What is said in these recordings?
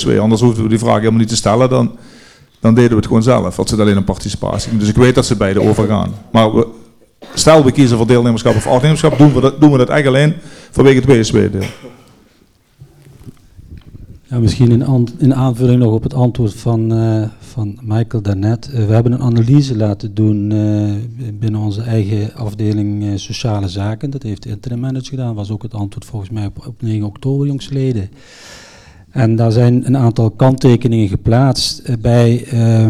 BSW. Anders hoefden we die vraag helemaal niet te stellen. Dan deden we het gewoon zelf. Dat zit alleen een participatie. Dus ik weet dat ze beide overgaan. Maar stel we kiezen voor deelnemerschap of afnemerschap, doen we dat echt alleen vanwege het BSW-deel. Ja, misschien in aanvulling nog op het antwoord van Michael daarnet. We hebben een analyse laten doen binnen onze eigen afdeling sociale zaken. Dat heeft de interim manager gedaan. Dat was ook het antwoord volgens mij op 9 oktober jongstleden. En daar zijn een aantal kanttekeningen geplaatst bij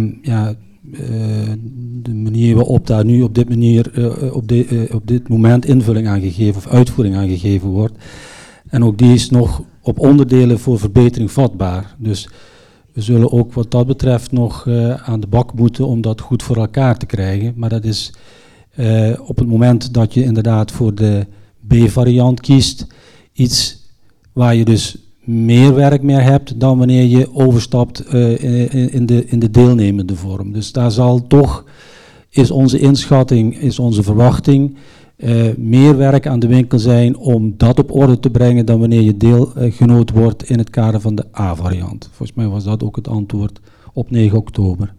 de manier waarop daar nu op dit moment invulling aan gegeven of uitvoering aan gegeven wordt. En ook die is nog op onderdelen voor verbetering vatbaar. Dus we zullen ook wat dat betreft nog aan de bak moeten om dat goed voor elkaar te krijgen. Maar dat is op het moment dat je inderdaad voor de B-variant kiest, iets waar je dus meer werk meer hebt dan wanneer je overstapt in de deelnemende vorm. Dus daar zal toch, is onze inschatting, is onze verwachting, meer werk aan de winkel zijn om dat op orde te brengen dan wanneer je deelgenoot wordt in het kader van de A-variant. Volgens mij was dat ook het antwoord op 9 oktober.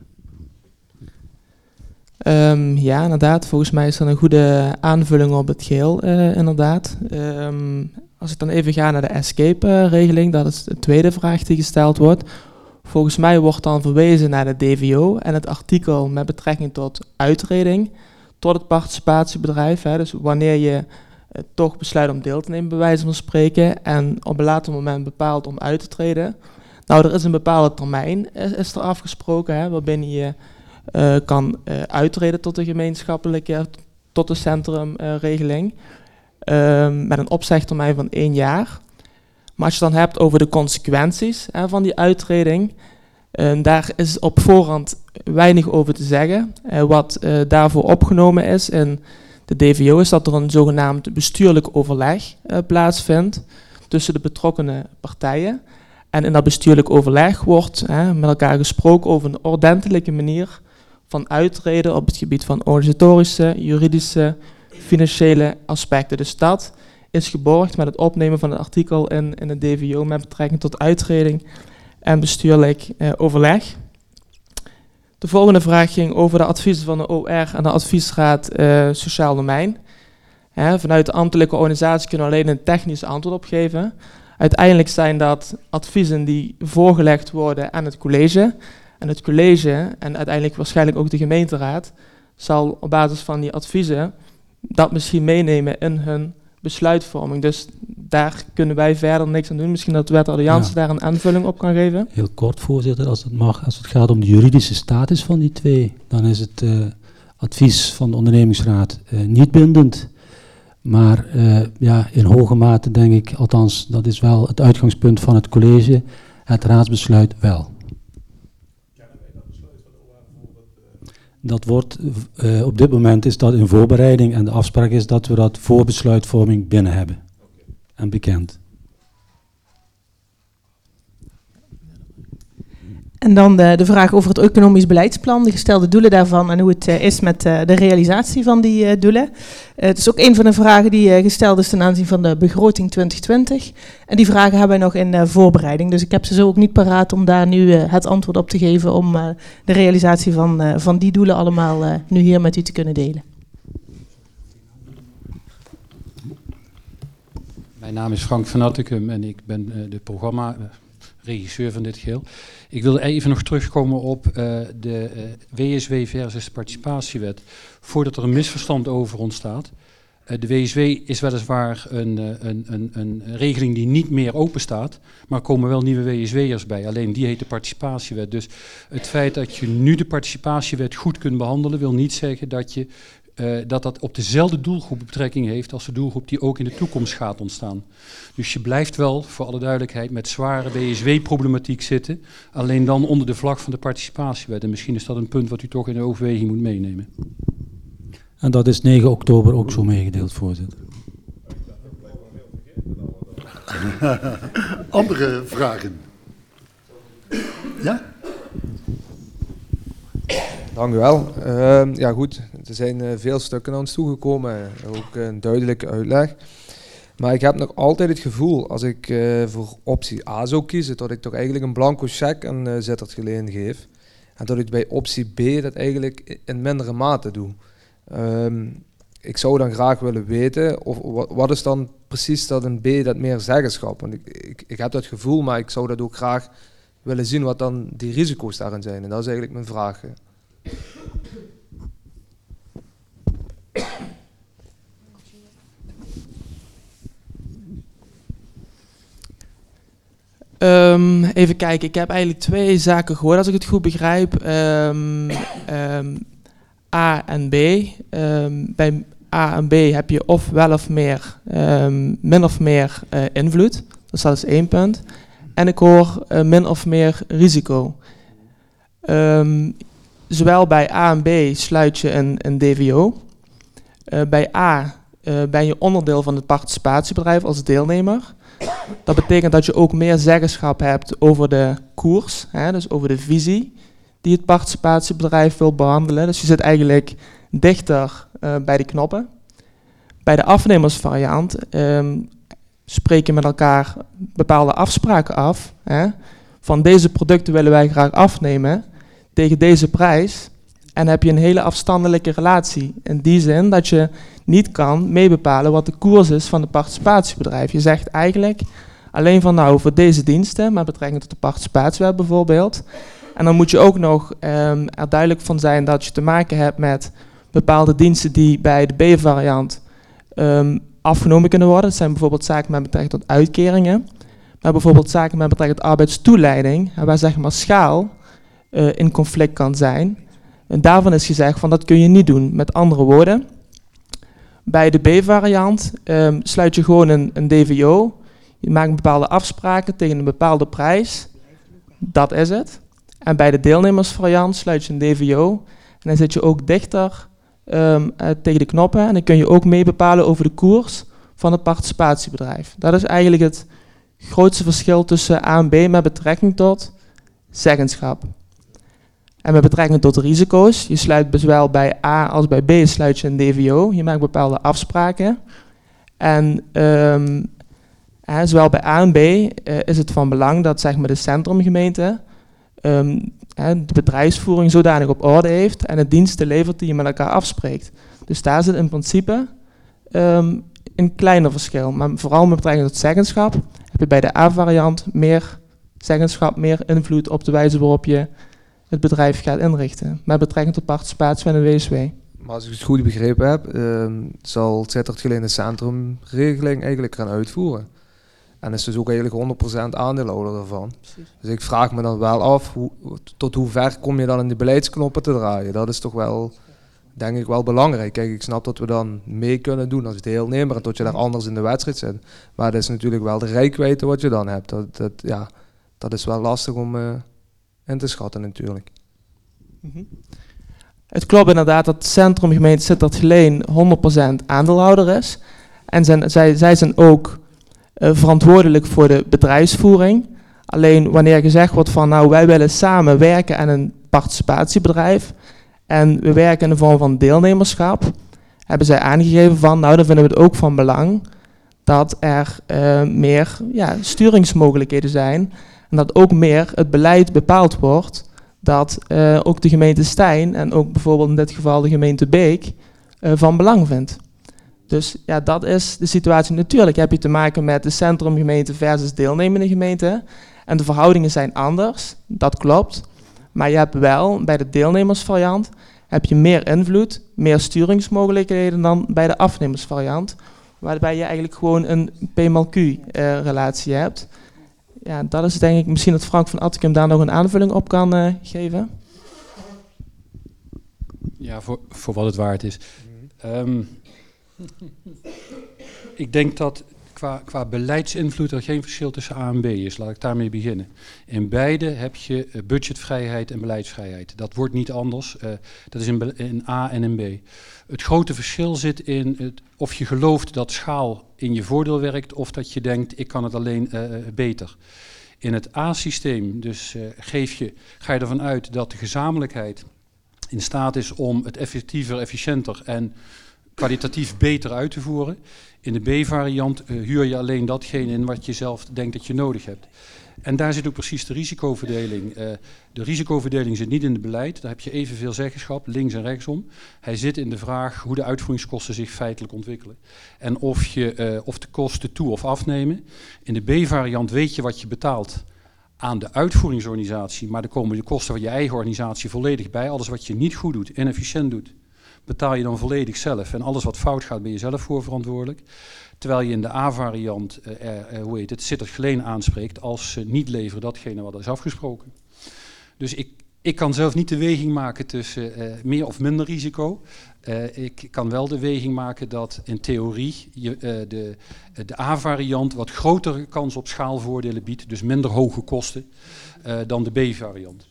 Ja, inderdaad. Volgens mij is dat een goede aanvulling op het geheel, inderdaad. Als ik dan even ga naar de escape-regeling, dat is de tweede vraag die gesteld wordt. Volgens mij wordt dan verwezen naar de DVO en het artikel met betrekking tot uitreding tot het participatiebedrijf. Dus wanneer je toch besluit om deel te nemen, bij wijze van spreken, en op een later moment bepaalt om uit te treden. Nou, er is een bepaalde termijn, is er afgesproken, waarbinnen je kan uittreden tot de gemeenschappelijke, tot de centrumregeling. Met een opzegtermijn van 1 jaar. Maar als je het dan hebt over de consequenties van die uittreding, daar is op voorhand weinig over te zeggen. Wat daarvoor opgenomen is in de DVO is dat er een zogenaamd bestuurlijk overleg plaatsvindt tussen de betrokkenen partijen. En in dat bestuurlijk overleg wordt met elkaar gesproken over een ordentelijke manier van uittreden op het gebied van organisatorische, juridische, financiële aspecten. Dus dat is geborgd met het opnemen van het artikel in de DVO met betrekking tot uittreding en bestuurlijk overleg. De volgende vraag ging over de adviezen van de OR en de adviesraad sociaal domein. Vanuit de ambtelijke organisatie kunnen we alleen een technisch antwoord op geven. Uiteindelijk zijn dat adviezen die voorgelegd worden aan het college. En het college, en uiteindelijk waarschijnlijk ook de gemeenteraad, zal op basis van die adviezen dat misschien meenemen in hun besluitvorming. Dus daar kunnen wij verder niks aan doen. Misschien dat wethouder Jansen daar een aanvulling op kan geven. Heel kort, voorzitter, als het mag. Als het gaat om de juridische status van die twee, dan is het advies van de ondernemingsraad niet bindend. Maar in hoge mate denk ik, althans dat is wel het uitgangspunt van het college, het raadsbesluit wel. Dat wordt, op dit moment is dat in voorbereiding en de afspraak is dat we dat voor besluitvorming binnen hebben en bekend. En dan de vraag over het economisch beleidsplan, de gestelde doelen daarvan en hoe het is met de realisatie van die doelen. Het is ook een van de vragen die gesteld is ten aanzien van de begroting 2020. En die vragen hebben we nog in voorbereiding. Dus ik heb ze zo ook niet paraat om daar nu het antwoord op te geven om de realisatie van die doelen allemaal nu hier met u te kunnen delen. Mijn naam is Frank van Atticum en ik ben de programma-regisseur van dit geheel. Ik wil even nog terugkomen op de WSW versus participatiewet. Voordat er een misverstand over ontstaat. De WSW is weliswaar een regeling die niet meer open staat, maar er komen wel nieuwe WSW'ers bij. Alleen die heet de participatiewet. Dus het feit dat je nu de participatiewet goed kunt behandelen, wil niet zeggen dat dat op dezelfde doelgroep betrekking heeft als de doelgroep die ook in de toekomst gaat ontstaan. Dus je blijft wel, voor alle duidelijkheid, met zware WSW-problematiek zitten, alleen dan onder de vlag van de participatiewet. En misschien is dat een punt wat u toch in de overweging moet meenemen. En dat is 9 oktober ook zo meegedeeld, voorzitter. Andere vragen? Ja? Dank u wel. Ja goed, er zijn veel stukken aan ons toegekomen, ook een duidelijke uitleg. Maar ik heb nog altijd het gevoel, als ik voor optie A zou kiezen, dat ik toch eigenlijk een blanco cheque aan Sittard Geleen geef. En dat ik bij optie B dat eigenlijk in mindere mate doe. Ik zou dan graag willen weten, of wat is dan precies dat in B dat meer zeggenschap? Want ik heb dat gevoel, maar ik zou dat ook graag willen zien wat dan die risico's daarin zijn. En dat is eigenlijk mijn vraag. Even kijken, ik heb eigenlijk 2 zaken gehoord als ik het goed begrijp. A en B. Bij A en B heb je of wel of meer, min of meer invloed. Dus dat is 1 punt. En ik hoor min of meer risico. Zowel bij A en B sluit je een DVO. Bij A ben je onderdeel van het participatiebedrijf als deelnemer. Dat betekent dat je ook meer zeggenschap hebt over de koers, dus over de visie die het participatiebedrijf wil behandelen. Dus je zit eigenlijk dichter bij de knoppen. Bij de afnemersvariant spreek je met elkaar bepaalde afspraken af. Van deze producten willen wij graag afnemen tegen deze prijs. En heb je een hele afstandelijke relatie. In die zin dat je niet kan meebepalen wat de koers is van het participatiebedrijf. Je zegt eigenlijk alleen van nou voor deze diensten, met betrekking tot de participatiewet bijvoorbeeld. En dan moet je ook nog er duidelijk van zijn dat je te maken hebt met bepaalde diensten die bij de B-variant afgenomen kunnen worden. Dat zijn bijvoorbeeld zaken met betrekking tot uitkeringen. Maar bijvoorbeeld zaken met betrekking tot arbeidstoeleiding, waar zeg maar schaal in conflict kan zijn. En daarvan is gezegd van dat kun je niet doen. Met andere woorden, bij de B-variant sluit je gewoon een DVO. Je maakt bepaalde afspraken tegen een bepaalde prijs. Dat is het. En bij de deelnemersvariant sluit je een DVO. En dan zit je ook dichter tegen de knoppen. En dan kun je ook mee bepalen over de koers van het participatiebedrijf. Dat is eigenlijk het grootste verschil tussen A en B met betrekking tot zeggenschap. En met betrekking tot risico's, je sluit zowel bij A als bij B sluit je een DVO. Je maakt bepaalde afspraken. En zowel bij A en B is het van belang dat zeg maar, de centrumgemeente de bedrijfsvoering zodanig op orde heeft en de diensten levert die je met elkaar afspreekt. Dus daar zit in principe een kleiner verschil. Maar vooral met betrekking tot zeggenschap heb je bij de A-variant meer zeggenschap, meer invloed op de wijze waarop je het bedrijf gaat inrichten. Met betrekking tot participatie en de WSW. Maar als ik het goed begrepen heb, zal Sittard Geleen de centrumregeling eigenlijk gaan uitvoeren. En is dus ook eigenlijk 100% aandeelhouder ervan. Precies. Dus ik vraag me dan wel af, tot hoe ver kom je dan in de beleidsknoppen te draaien? Dat is toch wel, denk ik, wel belangrijk. Kijk, ik snap dat we dan mee kunnen doen als deelnemer en dat je daar anders in de wedstrijd zit. Maar dat is natuurlijk wel de reikwijdte wat je dan hebt. Dat is wel lastig om in te schatten natuurlijk. Het klopt inderdaad dat de centrumgemeente Sittard Geleen 100% aandeelhouder is. En zij zijn ook verantwoordelijk voor de bedrijfsvoering. Alleen wanneer gezegd wordt van nou wij willen samen werken aan een participatiebedrijf en we werken in de vorm van deelnemerschap, hebben zij aangegeven van nou dan vinden we het ook van belang dat er meer sturingsmogelijkheden zijn en dat ook meer het beleid bepaald wordt dat ook de gemeente Stein en ook bijvoorbeeld in dit geval de gemeente Beek van belang vindt. Dus ja, dat is de situatie. Natuurlijk heb je te maken met de centrumgemeente versus deelnemende gemeente. En de verhoudingen zijn anders, dat klopt. Maar je hebt wel, bij de deelnemersvariant, heb je meer invloed, meer sturingsmogelijkheden dan bij de afnemersvariant. Waarbij je eigenlijk gewoon een P-Q-relatie hebt. Ja, dat is denk ik misschien dat Frank van Atticum daar nog een aanvulling op kan geven. Ja, voor wat het waard is. Ik denk dat qua beleidsinvloed er geen verschil tussen A en B is. Laat ik daarmee beginnen. In beide heb je budgetvrijheid en beleidsvrijheid. Dat wordt niet anders. Dat is in A en in B. Het grote verschil zit in of je gelooft dat schaal in je voordeel werkt of dat je denkt ik kan het alleen beter. In het A-systeem dus ga je ervan uit dat de gezamenlijkheid in staat is om het effectiever, efficiënter en kwalitatief beter uit te voeren. In de B-variant huur je alleen datgene in wat je zelf denkt dat je nodig hebt. En daar zit ook precies de risicoverdeling. De risicoverdeling zit niet in het beleid. Daar heb je evenveel zeggenschap, links en rechtsom. Hij zit in de vraag hoe de uitvoeringskosten zich feitelijk ontwikkelen. En of de kosten toe of afnemen. In de B-variant weet je wat je betaalt aan de uitvoeringsorganisatie. Maar er komen de kosten van je eigen organisatie volledig bij. Alles wat je niet goed doet, inefficiënt doet, betaal je dan volledig zelf. En alles wat fout gaat, ben je zelf voor verantwoordelijk. Terwijl je in de A-variant, Sittard-Geleen aanspreekt als ze niet leveren datgene wat is afgesproken. Dus ik kan zelf niet de weging maken tussen meer of minder risico. Ik kan wel de weging maken dat in theorie de A-variant wat grotere kans op schaalvoordelen biedt. Dus minder hoge kosten dan de B-variant.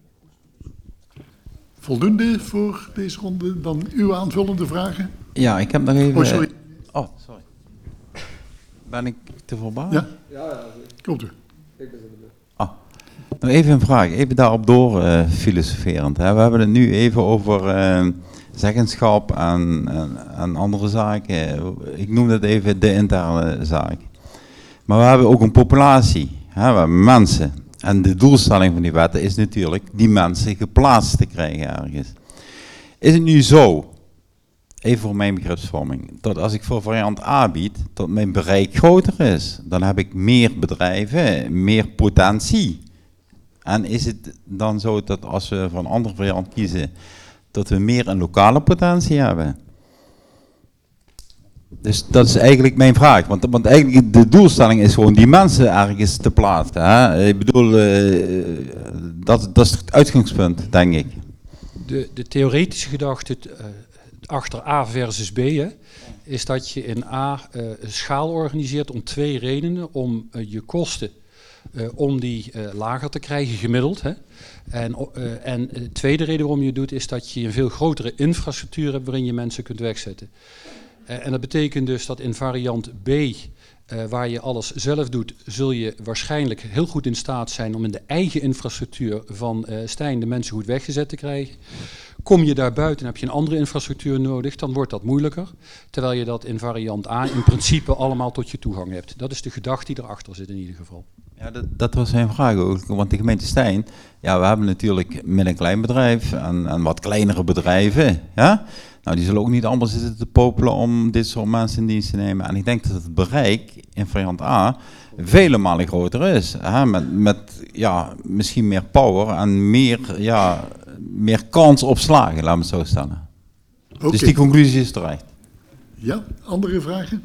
Voldoende voor deze ronde? Dan uw aanvullende vragen? Ja, ik heb nog even... Oh, sorry. Oh, sorry. Ben ik te verbaasd? Ja. Komt u. Nog even een vraag, even daarop door filosoferend. Hè. We hebben het nu even over zeggenschap en andere zaken. Ik noem dat even de interne zaak. Maar we hebben ook een populatie, hè. We hebben mensen. En de doelstelling van die wetten is natuurlijk die mensen geplaatst te krijgen ergens. Is het nu zo, even voor mijn begripsvorming, dat als ik voor variant A bied, dat mijn bereik groter is? Dan heb ik meer bedrijven, meer potentie. En is het dan zo dat als we voor een andere variant kiezen, dat we meer een lokale potentie hebben? Dus dat is eigenlijk mijn vraag. Want eigenlijk de doelstelling is gewoon die mensen ergens te plaatsen. Hè? Ik bedoel, dat is het uitgangspunt, denk ik. De theoretische gedachte achter A versus B is dat je in A schaal organiseert om twee redenen. Om je kosten om die lager te krijgen, gemiddeld. Hè. En de tweede reden waarom je het doet is dat je een veel grotere infrastructuur hebt waarin je mensen kunt wegzetten. En dat betekent dus dat in variant B, waar je alles zelf doet, zul je waarschijnlijk heel goed in staat zijn om in de eigen infrastructuur van Stijn de mensen goed weggezet te krijgen. Kom je daar buiten en heb je een andere infrastructuur nodig, dan wordt dat moeilijker. Terwijl je dat in variant A in principe allemaal tot je toegang hebt. Dat is de gedachte die erachter zit in ieder geval. Ja, dat was mijn vraag ook. Want de gemeente Stijn, ja, we hebben natuurlijk met een klein bedrijf en wat kleinere bedrijven. Ja? Nou, die zullen ook niet allemaal zitten te popelen om dit soort mensen in dienst te nemen. En ik denk dat het bereik in variant A vele malen groter is. Hè? Met ja, misschien meer power en meer kans op slagen, laten we het zo stellen. Okay. Dus die conclusie is terecht. Ja, andere vragen?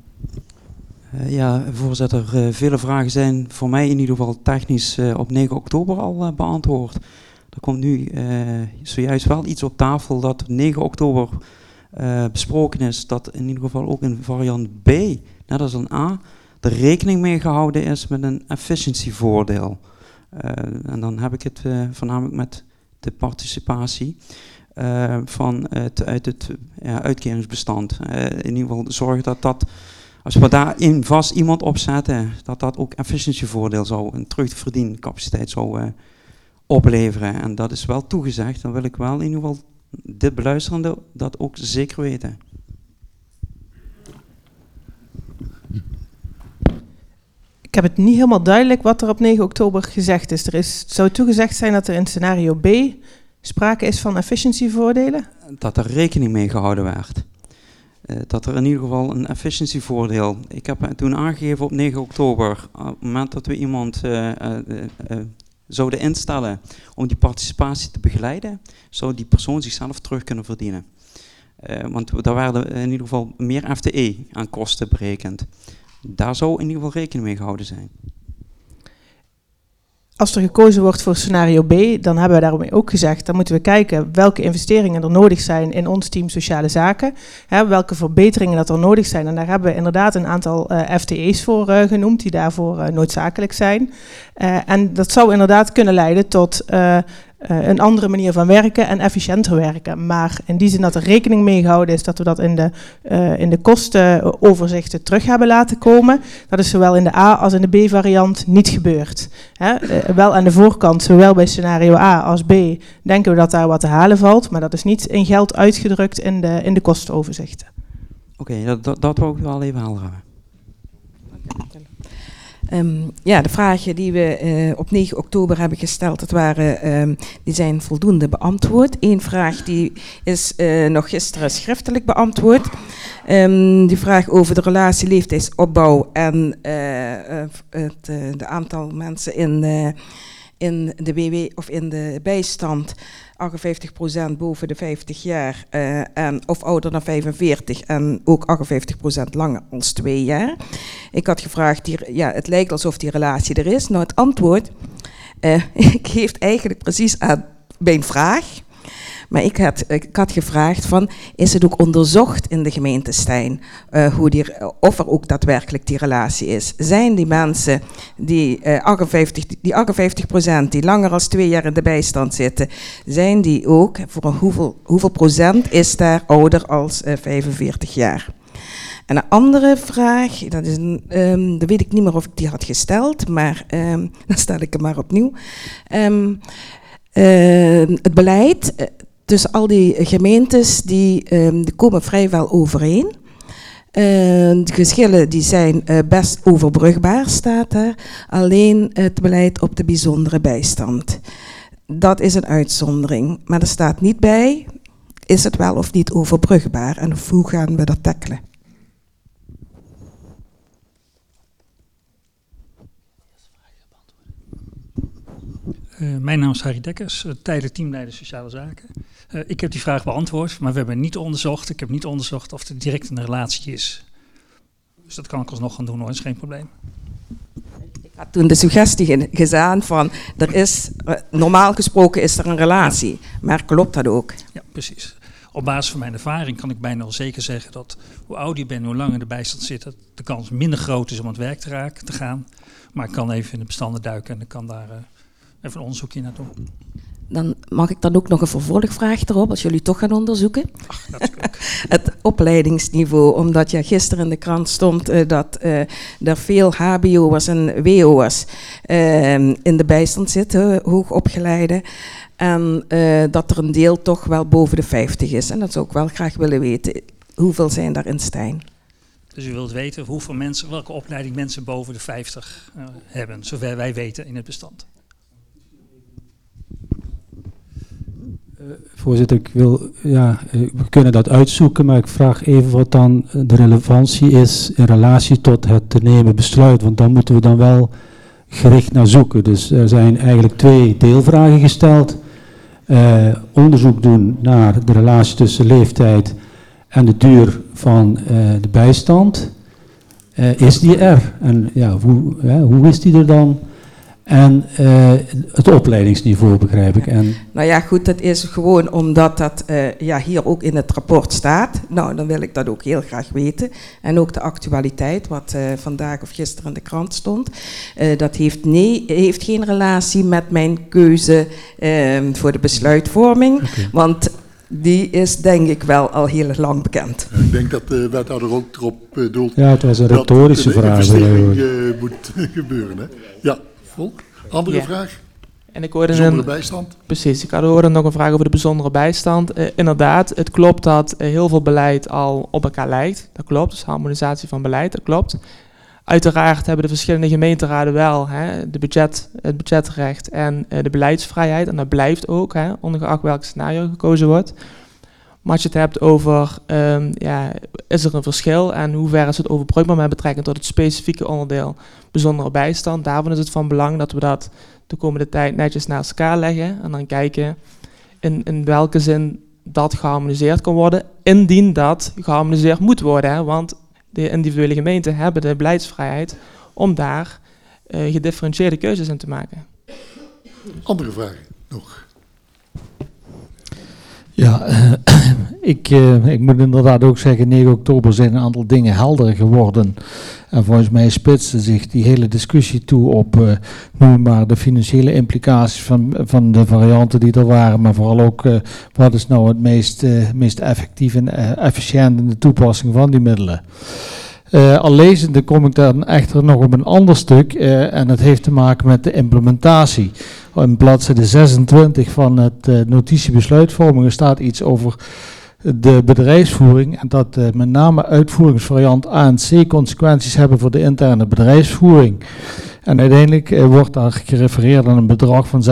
Ja, voorzitter, vele vragen zijn voor mij in ieder geval technisch op 9 oktober al beantwoord. Er komt nu zojuist wel iets op tafel dat op 9 oktober besproken is, dat in ieder geval ook in variant B, net als een A, er rekening mee gehouden is met een efficiëntievoordeel. En dan heb ik het voornamelijk met de participatie uit het uitkeringsbestand. In ieder geval zorgen dat als we daarin vast iemand opzetten, dat ook efficiëntievoordeel zou, een terugverdiencapaciteit zou opleveren. En dat is wel toegezegd. Dan wil ik wel in ieder geval dit beluisterende dat ook zeker weten. Ik heb het niet helemaal duidelijk wat er op 9 oktober gezegd is. Zou toegezegd zijn dat er in scenario B sprake is van efficiëntievoordelen? Dat er rekening mee gehouden werd. Dat er in ieder geval een efficiëntievoordeel. Ik heb toen aangegeven op 9 oktober, op het moment dat we iemand zouden instellen om die participatie te begeleiden, zou die persoon zichzelf terug kunnen verdienen. Want daar werden in ieder geval meer FTE aan kosten berekend. Daar zou in ieder geval rekening mee gehouden zijn. Als er gekozen wordt voor scenario B, dan hebben we daarmee ook gezegd, dan moeten we kijken welke investeringen er nodig zijn in ons team sociale zaken, welke verbeteringen dat er nodig zijn. En daar hebben we inderdaad een aantal FTE's voor genoemd, die daarvoor noodzakelijk zijn. En dat zou inderdaad kunnen leiden tot een andere manier van werken en efficiënter werken. Maar in die zin dat er rekening mee gehouden is dat we dat in de kostenoverzichten terug hebben laten komen. Dat is zowel in de A als in de B variant niet gebeurd. Wel aan de voorkant, zowel bij scenario A als B, denken we dat daar wat te halen valt. Maar dat is niet in geld uitgedrukt in de kostenoverzichten. Oké, dat wou ik wel even helder hebben. Ja, de vragen die we op 9 oktober hebben gesteld, die zijn voldoende beantwoord. Eén vraag die is nog gisteren schriftelijk beantwoord. Die vraag over de relatie leeftijdsopbouw en de aantal mensen in de WW of in de bijstand, 58% boven de 50 jaar of ouder dan 45 en ook 58% langer dan 2 jaar. Ik had gevraagd, het lijkt alsof die relatie er is. Nou, het antwoord geeft eigenlijk precies aan mijn vraag. Maar ik had gevraagd van, is het ook onderzocht in de gemeente Stein of er ook daadwerkelijk die relatie is? Zijn die mensen die 58% die langer dan 2 jaar in de bijstand zitten, zijn die ook, voor hoeveel procent is daar ouder als 45 jaar? En een andere vraag, dat weet ik niet meer of ik die had gesteld, maar dan stel ik hem maar opnieuw. Het beleid tussen al die gemeentes, die komen vrijwel overeen. De geschillen die zijn best overbrugbaar, staat er. Alleen het beleid op de bijzondere bijstand. Dat is een uitzondering. Maar er staat niet bij, is het wel of niet overbrugbaar en hoe gaan we dat tackelen? Mijn naam is Harry Dekkers, tijdelijk teamleider Sociale Zaken. Ik heb die vraag beantwoord, maar we hebben niet onderzocht. Ik heb niet onderzocht of er direct een relatie is. Dus dat kan ik alsnog gaan doen hoor, dat is geen probleem. Ik had toen de suggestie gedaan van, normaal gesproken is er een relatie. Maar klopt dat ook? Ja, precies. Op basis van mijn ervaring kan ik bijna wel zeker zeggen dat hoe ouder je bent, hoe langer in de bijstand zit, dat de kans minder groot is om aan het werk te gaan. Maar ik kan even in de bestanden duiken en ik kan daar even een onderzoekje naar doen. Dan mag ik dan ook nog een vervolgvraag erop, als jullie toch gaan onderzoeken. Ach, dat is leuk. Het opleidingsniveau, omdat gisteren in de krant stond dat er veel hbo'ers en wo'ers in de bijstand zitten, hoogopgeleide. En dat er een deel toch wel boven de 50 is. En dat zou ik wel graag willen weten. Hoeveel zijn daar in Stein? Dus u wilt weten welke opleiding mensen boven de 50 hebben, zover wij weten in het bestand. Voorzitter, we kunnen dat uitzoeken, maar ik vraag even wat dan de relevantie is in relatie tot het te nemen besluit, want daar moeten we dan wel gericht naar zoeken. Dus er zijn eigenlijk 2 deelvragen gesteld. Onderzoek doen naar de relatie tussen leeftijd en de duur van de bijstand. Is die er? En hoe is die er dan? En het opleidingsniveau begrijp ik. Nou ja, goed, dat is gewoon omdat dat hier ook in het rapport staat. Nou, dan wil ik dat ook heel graag weten. En ook de actualiteit, wat vandaag of gisteren in de krant stond. Dat heeft geen relatie met mijn keuze voor de besluitvorming. Okay. Want die is denk ik wel al heel lang bekend. Ik denk dat de wethouder ook erop doelt. Ja, het was een retorische vraag. Dat de investering moet gebeuren. Hè? Ja. Andere vraag? En ik hoorde bijzondere bijstand? Precies, ik hoorde nog een vraag over de bijzondere bijstand. Inderdaad, het klopt dat heel veel beleid al op elkaar lijkt. Dat klopt, dus harmonisatie van beleid, dat klopt. Uiteraard hebben de verschillende gemeenteraden wel het budgetrecht en de beleidsvrijheid. En dat blijft ook, ongeacht welk scenario gekozen wordt. Maar als je het hebt over, is er een verschil en hoe ver is het overbrugbaar met betrekking tot het specifieke onderdeel bijzondere bijstand. Daarvan is het van belang dat we dat de komende tijd netjes naast elkaar leggen en dan kijken in welke zin dat geharmoniseerd kan worden, indien dat geharmoniseerd moet worden. Want de individuele gemeenten hebben de beleidsvrijheid om daar gedifferentieerde keuzes in te maken. Andere vragen nog? Ja, ik moet inderdaad ook zeggen, 9 oktober zijn een aantal dingen helder geworden. En volgens mij spitste zich die hele discussie toe op noem maar de financiële implicaties van de varianten die er waren, maar vooral ook wat is nou het meest effectief en efficiënt in de toepassing van die middelen. Al lezende kom ik dan echter nog op een ander stuk en dat heeft te maken met de implementatie. In bladzijde 26 van het notitie besluitvormingen staat iets over de bedrijfsvoering en dat met name uitvoeringsvariant A en C consequenties hebben voor de interne bedrijfsvoering. En uiteindelijk wordt daar gerefereerd aan een bedrag van